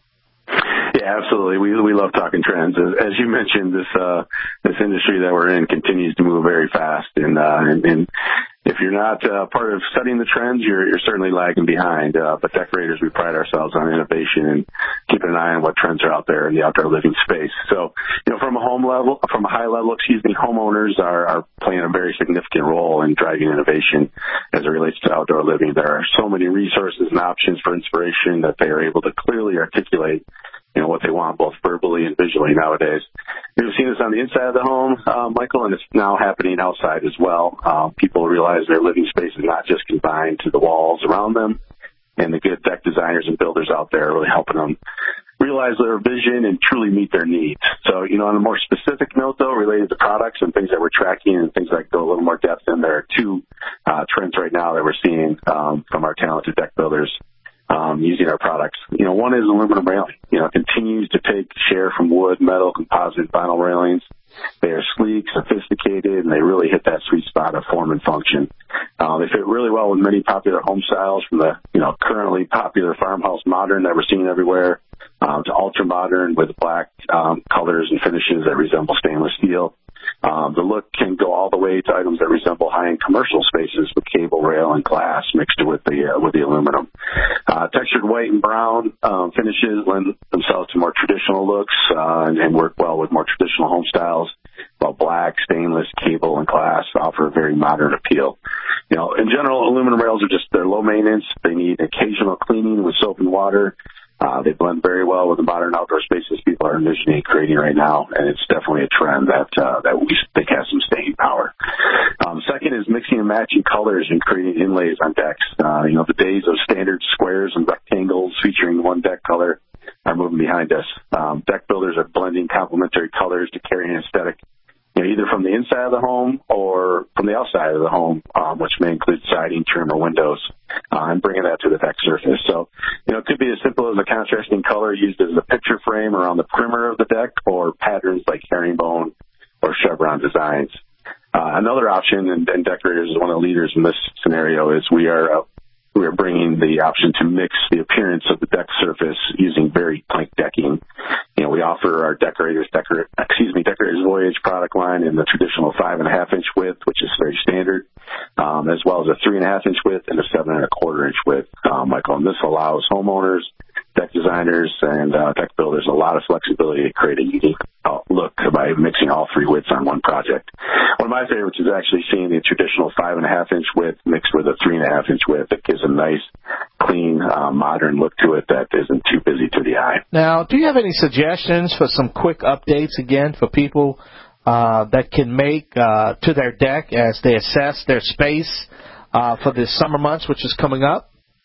Yeah, absolutely. We we love talking trends. As, as you mentioned, this uh, this industry that we're in continues to move very fast, and uh, and, and if you're not uh, part of studying the trends, you're you're certainly lagging behind. Uh, but Decorators, we pride ourselves on innovation and keeping an eye on what trends are out there in the outdoor living space. So, you know, from a home level, from a high level, excuse me, homeowners are, are playing a very significant role in driving innovation as it relates to outdoor living. There are so many resources and options for inspiration that they are able to clearly articulate, you know, what they want, both verbally and visually nowadays. You've seen this on the inside of the home, uh, Michael, and it's now happening outside as well. Uh, people realize their living space is not just confined to the walls around them, and the good deck designers and builders out there are really helping them realize their vision and truly meet their needs. So, you know, on a more specific note, though, related to products and things that we're tracking and things that go a little more depth in, there are two uh, trends right now that we're seeing um, from our talented deck builders. Um, using our products. You know, one is aluminum railing. You know, it continues to take share from wood, metal, composite, vinyl railings. They are sleek, sophisticated, and they really hit that sweet spot of form and function. Uh, they fit really well with many popular home styles, from the, you know, currently popular farmhouse modern that we're seeing everywhere, um, to ultra modern with black um, colors and finishes that resemble stainless steel. Um, the look can go all the way to items that resemble high-end commercial spaces with cable rail and glass mixed with the uh, with the aluminum. Uh, textured white and brown um, finishes lend themselves to more traditional looks uh, and, and work well with more traditional home styles, while black, stainless, cable, and glass offer a very modern appeal. You know, in general, aluminum rails are just, they're low maintenance. They need occasional cleaning with soap and water. Uh, they blend very well with the modern outdoor spaces people are envisioning creating right now, and it's definitely a trend that uh, that we think has some staying power. Um, second is mixing and matching colors and creating inlays on decks. Uh, you know, the days of standard squares and rectangles featuring one deck color are moving behind us. Um, deck builders are blending complementary colors to carry an aesthetic, you know, either from the inside of the home or from the outside of the home, um, which may include siding, trim, or windows, uh, and bringing that to the deck surface. So, you know, it could be as simple as a contrasting color used as a picture frame around the perimeter of the deck, or patterns like herringbone or chevron designs. Uh, another option, and, and Decorators is one of the leaders in this scenario, is we are uh, we are bringing the option to mix the appearance of the deck surface using very plank decking. You know, we offer our Decorators, decor, excuse me, Decorators Voyage product line in the traditional five and a half inch width, which is very standard, um, as well as a three and a half inch width and a seven and a quarter inch width, um, Michael. And this allows homeowners, deck designers, and uh, deck builders a lot of flexibility to create a unique uh, look by mixing all three widths on one project. One of my favorites is actually seeing the traditional five and a half inch width mixed with a three and a half inch width. It gives a nice, clean, uh, modern look to it that isn't too busy to the eye. Now, do you have any suggestions for some quick updates again for people uh, that can make uh, to their deck as they assess their space uh, for the summer months, which is coming up?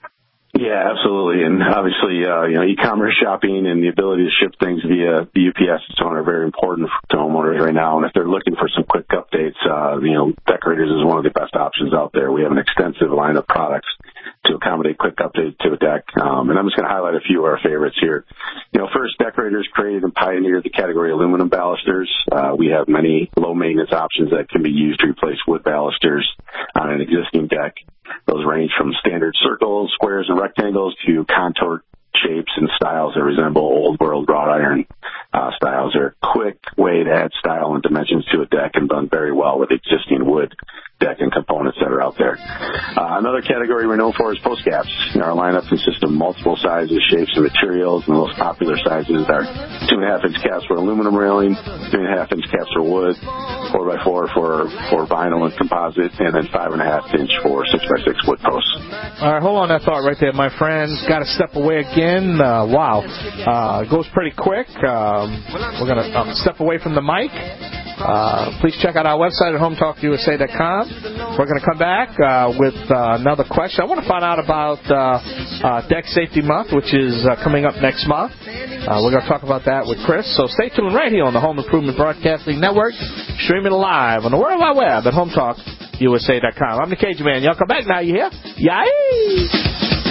Yeah, absolutely. And obviously, uh, you know, e-commerce shopping and the ability to ship things via the U P S and so on are very important to homeowners right now. And if they're looking for some quick updates, uh, you know, Decorators is one of the best options out there. We have an extensive line of products to accommodate quick updates to a deck. Um, and I'm just going to highlight a few of our favorites here. You know, first, Deckorators created and pioneered the category aluminum balusters. Uh, we have many low-maintenance options that can be used to replace wood balusters on an existing deck. Those range from standard circles, squares, and rectangles to contour shapes and styles that resemble old-world wrought iron uh, styles. They're a quick way to add style and dimensions to a deck and done very well with existing wood deck and components that are out there. Uh, another category we're known for is post caps. You know, our lineup consists of multiple sizes, shapes, and materials. And the most popular sizes are two and a half inch caps for aluminum railing, three and a half inch caps for wood, four by four for for vinyl and composite, and then five and a half inch for six by six wood posts. All right, hold on that thought right there, my friends. Got to step away again. Uh, wow, uh, it goes pretty quick. Um, we're gonna uh, step away from the mic. Uh, please check out our website at home talk u s a dot com. We're going to come back uh, with uh, another question. I want to find out about uh, uh, Deck Safety Month, which is uh, coming up next month. Uh, we're going to talk about that with Chris. So stay tuned right here on the Home Improvement Broadcasting Network, streaming live on the World Wide Web at home talk u s a dot com. I'm the Cajun Man. Y'all come back now. You hear? Yay!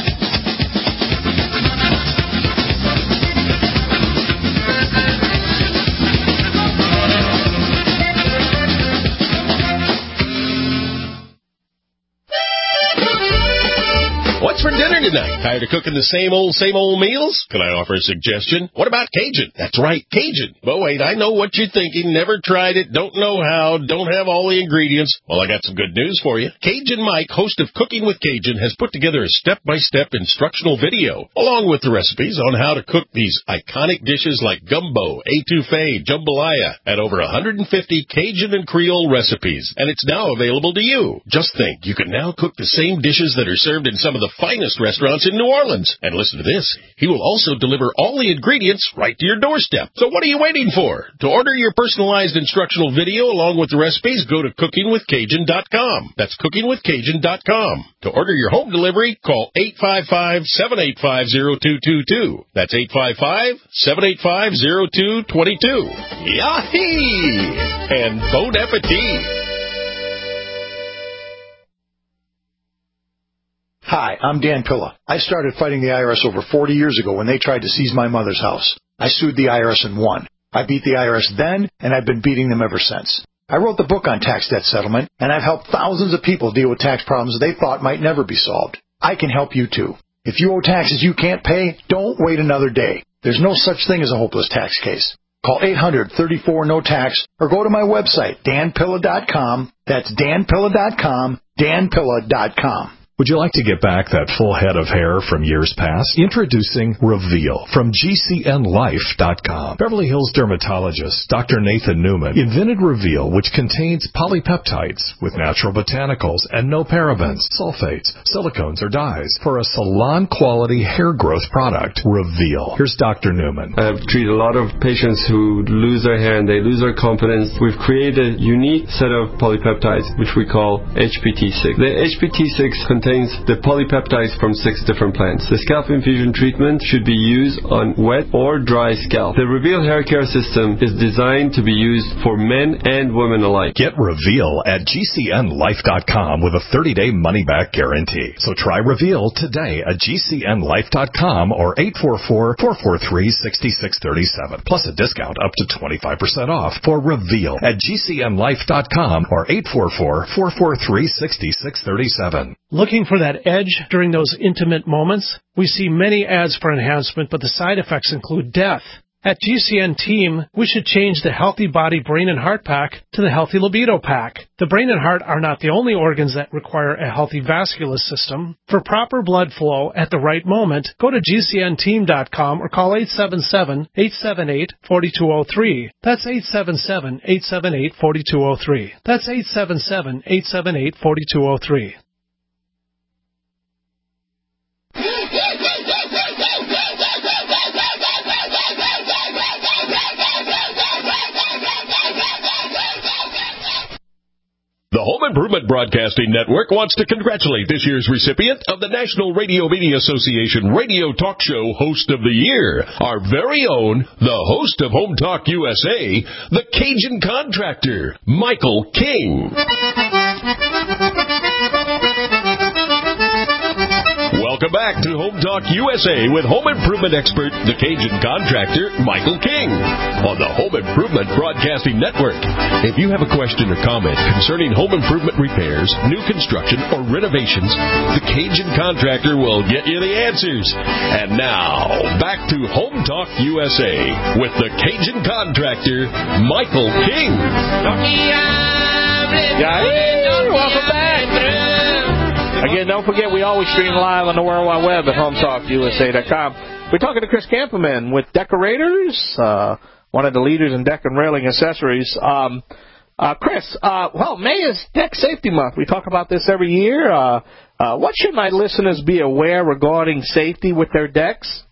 What's for dinner tonight? Tired of cooking the same old, same old meals? Can I offer a suggestion? What about Cajun? That's right, Cajun. But wait, I know what you're thinking. Never tried it, don't know how, don't have all the ingredients. Well, I got some good news for you. Cajun Mike, host of Cooking with Cajun, has put together a step-by-step instructional video, along with the recipes on how to cook these iconic dishes like gumbo, etouffee, jambalaya, and over one hundred fifty Cajun and Creole recipes. And it's now available to you. Just think, you can now cook the same dishes that are served in some of the finest restaurants in New Orleans. And listen to this. He will also deliver all the ingredients right to your doorstep. So what are you waiting for? To order your personalized instructional video along with the recipes, go to cooking with cajun dot com. That's cooking with cajun dot com. To order your home delivery, call eight five five, seven eight five, zero two two two. That's eight five five, seven eight five, zero two two two. Yahee! And bon appetit! Hi, I'm Dan Pilla. I started fighting the I R S over forty years ago when they tried to seize my mother's house. I sued the I R S and won. I beat the I R S then, and I've been beating them ever since. I wrote the book on tax debt settlement, and I've helped thousands of people deal with tax problems they thought might never be solved. I can help you too. If you owe taxes you can't pay, don't wait another day. There's no such thing as a hopeless tax case. Call eight hundred, thirty-four, no tax or go to my website, dan pilla dot com. That's dan pilla dot com, dan pilla dot com. Would you like to get back that full head of hair from years past? Introducing Reveal from G C N life dot com. Beverly Hills dermatologist Doctor Nathan Newman invented Reveal, which contains polypeptides with natural botanicals and no parabens, sulfates, silicones, or dyes for a salon-quality hair growth product. Reveal. Here's Doctor Newman. I've treated a lot of patients who lose their hair and they lose their confidence. We've created a unique set of polypeptides, which we call H P T six. The H P T six contains contains the polypeptides from six different plants. The scalp infusion treatment should be used on wet or dry scalp. The Reveal hair care system is designed to be used for men and women alike. Get Reveal at G C N life dot com with a thirty-day money-back guarantee. So try Reveal today at G C N life dot com or eight four four, four four three, six six three seven. Plus a discount up to twenty-five percent off for Reveal at G C N life dot com or eight four four, four four three, six six three seven. Looking for that edge during those intimate moments? We see many ads for enhancement, but the side effects include death. At G C N Team, we should change the Healthy Body Brain and Heart Pack to the Healthy Libido Pack. The brain and heart are not the only organs that require a healthy vascular system. For proper blood flow at the right moment, go to G C N team dot com or call eight seven seven, eight seven eight, four two zero three. That's eight seven seven, eight seven eight, four two zero three. That's eight seven seven, eight seven eight, four two zero three. The Home Improvement Broadcasting Network wants to congratulate this year's recipient of the National Radio Media Association Radio Talk Show Host of the Year, our very own, the host of Home Talk U S A, the Cajun Contractor, Michael King. Welcome back to Home Talk U S A with home improvement expert, the Cajun contractor, Michael King, on the Home Improvement Broadcasting Network. If you have a question or comment concerning home improvement repairs, new construction, or renovations, the Cajun contractor will get you the answers. And now, back to Home Talk U S A with the Cajun contractor, Michael King. Yeah, welcome back. Again, don't forget, we always stream live on the World Wide Web at home talk U S A dot com. We're talking to Chris Kamperman with Decorators, uh, one of the leaders in deck and railing accessories. Um, uh, Chris, uh, well, May is Deck Safety Month. We talk about this every year. Uh, uh, what should my listeners be aware regarding safety with their decks?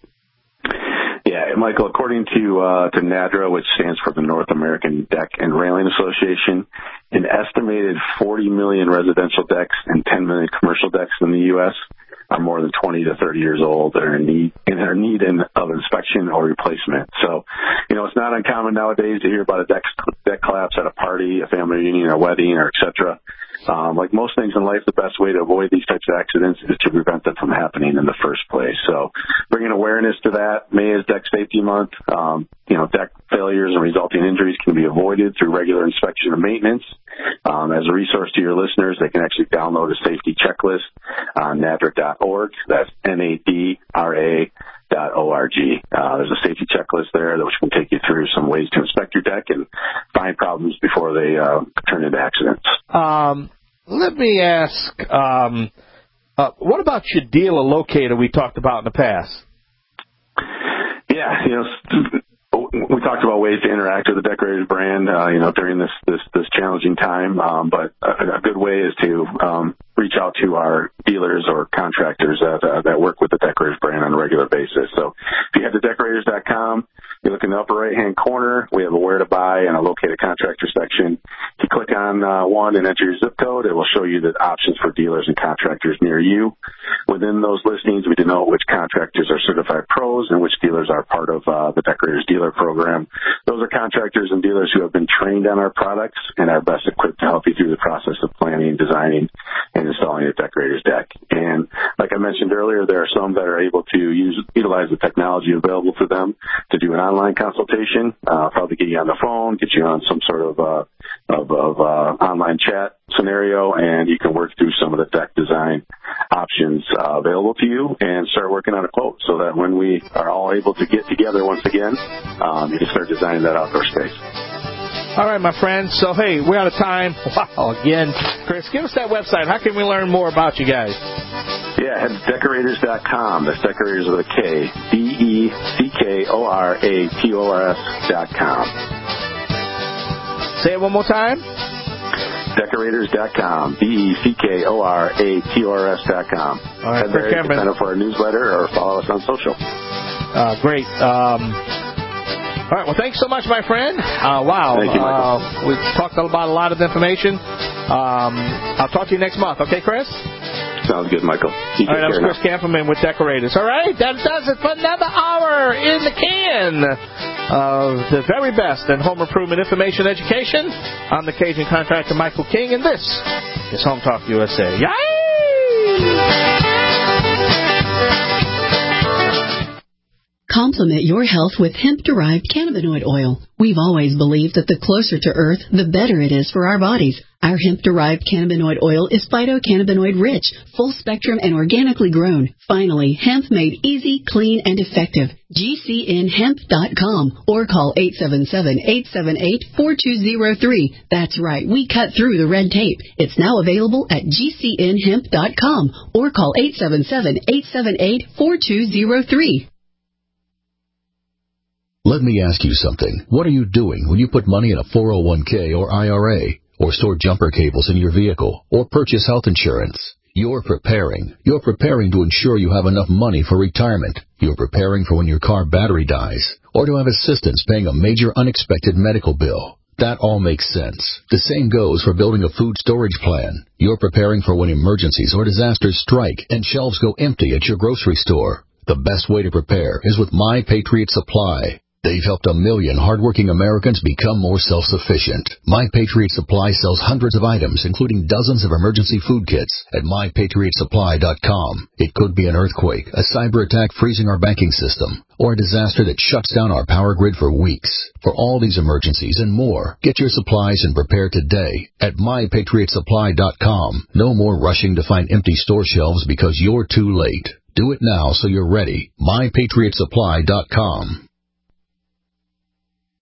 Yeah, Michael, according to uh, to NADRA, which stands for the North American Deck and Railing Association, an estimated forty million residential decks and ten million commercial decks in the U S are more than twenty to thirty years old and are in need, and are in need of inspection or replacement. So, you know, it's not uncommon nowadays to hear about a deck, deck collapse at a party, a family reunion, or wedding, or et cetera. Um, like most things in life, the best way to avoid these types of accidents is to prevent them from happening in the first place. So bringing awareness to that. May is Deck Safety Month. Um, you know, deck failures and resulting injuries can be avoided through regular inspection and maintenance. Um, as a resource to your listeners, they can actually download a safety checklist on nadra dot org. That's N A D R A dot O R G. Uh, there's a safety checklist there that which can take you through some ways to inspect your deck and find problems before they uh, turn into accidents. Um, let me ask, um, uh, what about your dealer locator we talked about in the past? Yeah, you know, we talked about ways to interact with the Decorators brand, uh, you know, during this, this, this challenging time. Um, but a, a good way is to, um, reach out to our dealers or contractors that, uh, that work with the Decorators brand on a regular basis. So if you head to decorators dot com, you look in the upper right-hand corner, we have a where to buy and a locate a contractor section. If you click on uh, one and enter your zip code, it will show you the options for dealers and contractors near you. Within those listings, we denote which contractors are certified pros and which dealers are part of uh, the Decorators Dealer Program. Those are contractors and dealers who have been trained on our products and are best equipped to help you through the process of planning, designing, and installing a Decorators deck. And like I mentioned earlier, there are some that are able to use utilize the technology available to them to do an online consultation, uh, probably get you on the phone, get you on some sort of uh, of, of uh, online chat scenario, and you can work through some of the deck design options uh, available to you and start working on a quote so that when we are all able to get together once again, um, you can start designing that outdoor space. All right, my friends. So, hey, we're out of time. Wow, again. Chris, give us that website. How can we learn more about you guys? Yeah, head to decorators dot com. That's Decorators with a K. D E C K O R A T O R S dot com. Say it one more time. Decorators dot com. D E C K O R A T O R S dot com. All right, head there, you can sign up for our newsletter or follow us on social. Uh, great. Um, all right, well, thanks so much, my friend. Uh, wow. Thank you, Michael. Uh, we've talked about a lot of information. Um, I'll talk to you next month. Okay, Chris? Sounds good, Michael. You All right, I'm Chris Kamperman with Decorators. All right, that does it for another hour in the can of the very best in home improvement information education. I'm the Cajun contractor, Michael King, and this is Home Talk U S A. Yay! Complement your health with hemp-derived cannabinoid oil. We've always believed that the closer to Earth, the better it is for our bodies. Our hemp-derived cannabinoid oil is phytocannabinoid-rich, full-spectrum, and organically grown. Finally, hemp made easy, clean, and effective. G C N hemp dot com or call eight seven seven, eight seven eight, four two zero three. That's right, we cut through the red tape. It's now available at G C N hemp dot com or call eight seven seven, eight seven eight, four two zero three. Let me ask you something. What are you doing when you put money in a four oh one k or I R A, or store jumper cables in your vehicle, or purchase health insurance? You're preparing. You're preparing to ensure you have enough money for retirement. You're preparing for when your car battery dies, or to have assistance paying a major unexpected medical bill. That all makes sense. The same goes for building a food storage plan. You're preparing for when emergencies or disasters strike and shelves go empty at your grocery store. The best way to prepare is with My Patriot Supply. They've helped a million hardworking Americans become more self-sufficient. My Patriot Supply sells hundreds of items, including dozens of emergency food kits at my patriot supply dot com. It could be an earthquake, a cyber attack freezing our banking system, or a disaster that shuts down our power grid for weeks. For all these emergencies and more, get your supplies and prepare today at my patriot supply dot com. No more rushing to find empty store shelves because you're too late. Do it now so you're ready. my patriot supply dot com.